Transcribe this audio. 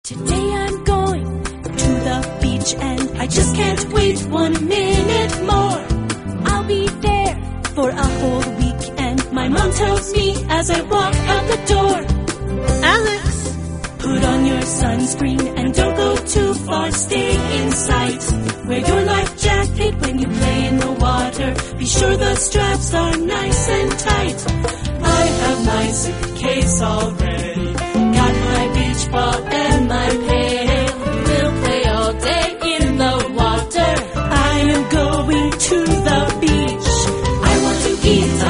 Today I'm going to the beach and I just can't wait 1 minute more. I'll be there for a whole week and my mom tells me as I walk out the door, Alex, put on your sunscreen and don't go too far, stay in sight. Wear your life jacket when you play in the water, be sure the straps are nice and tight. I have my suitcase all ready.